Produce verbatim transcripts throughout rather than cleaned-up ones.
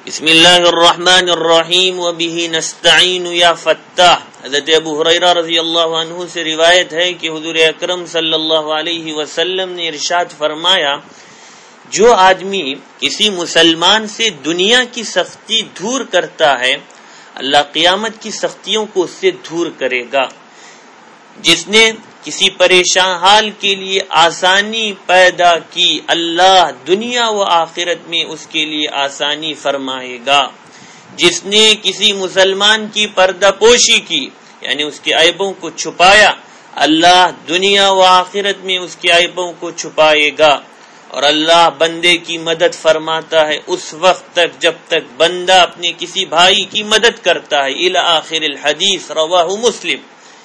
بسم اللہ الرحمن الرحیم وبہ نستعین یا فتاح۔ حضرت ابو ہریرہ رضی اللہ عنہ سے روایت ہے کہ حضور اکرم صلی اللہ علیہ وسلم نے ارشاد فرمایا، جو آدمی کسی مسلمان سے دنیا کی سختی دور کرتا ہے اللہ قیامت کی سختیوں کو اس سے دور کرے گا۔ جس نے کسی پریشان حال کے لیے آسانی پیدا کی اللہ دنیا و آخرت میں اس کے لیے آسانی فرمائے گا۔ جس نے کسی مسلمان کی پردہ پوشی کی یعنی اس کے عیبوں کو چھپایا اللہ دنیا و آخرت میں اس کے عیبوں کو چھپائے گا۔ اور اللہ بندے کی مدد فرماتا ہے اس وقت تک جب تک بندہ اپنے کسی بھائی کی مدد کرتا ہے۔ الی آخر الحدیث، رواہ مسلم۔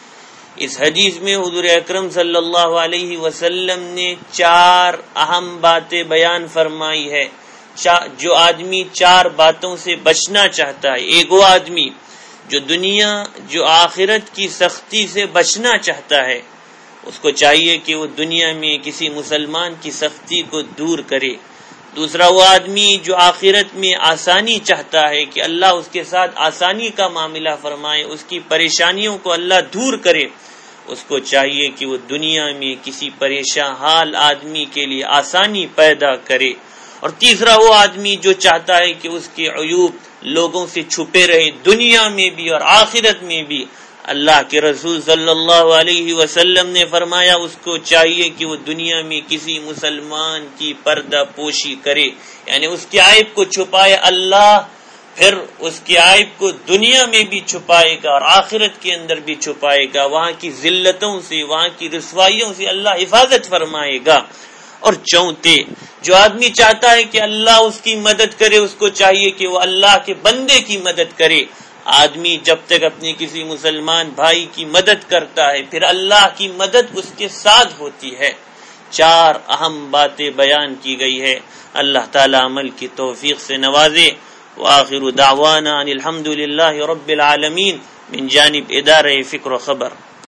اس حدیث میں حضور اکرم صلی اللہ علیہ وسلم نے چار اہم باتیں بیان فرمائی ہے۔ جو آدمی چار باتوں سے بچنا چاہتا ہے، ایک وہ آدمی جو دنیا جو آخرت کی سختی سے بچنا چاہتا ہے، اس کو چاہیے کہ وہ دنیا میں کسی مسلمان کی سختی کو دور کرے۔ دوسرا وہ آدمی جو آخرت میں آسانی چاہتا ہے کہ اللہ اس کے ساتھ آسانی کا معاملہ فرمائے، اس کی پریشانیوں کو اللہ دور کرے، اس کو چاہیے کہ وہ دنیا میں کسی پریشان حال آدمی کے لیے آسانی پیدا کرے۔ اور تیسرا وہ آدمی جو چاہتا ہے کہ اس کے عیوب لوگوں سے چھپے رہے دنیا میں بھی اور آخرت میں بھی، اللہ کے رسول صلی اللہ علیہ وسلم نے فرمایا اس کو چاہیے کہ وہ دنیا میں کسی مسلمان کی پردہ پوشی کرے، یعنی اس کے عیب کو چھپائے، اللہ پھر اس کے عیب کو دنیا میں بھی چھپائے گا اور آخرت کے اندر بھی چھپائے گا، وہاں کی ذلتوں سے وہاں کی رسوائیوں سے اللہ حفاظت فرمائے گا۔ اور چوتھے جو آدمی چاہتا ہے کہ اللہ اس کی مدد کرے، اس کو چاہیے کہ وہ اللہ کے بندے کی مدد کرے۔ آدمی جب تک اپنے کسی مسلمان بھائی کی مدد کرتا ہے پھر اللہ کی مدد اس کے ساتھ ہوتی ہے۔ چار اہم باتیں بیان کی گئی ہے، اللہ تعالی عمل کی توفیق سے نوازے۔ وآخر دعوانا ان الحمد للہ رب العالمین من جانب ادارہ فکر و خبر۔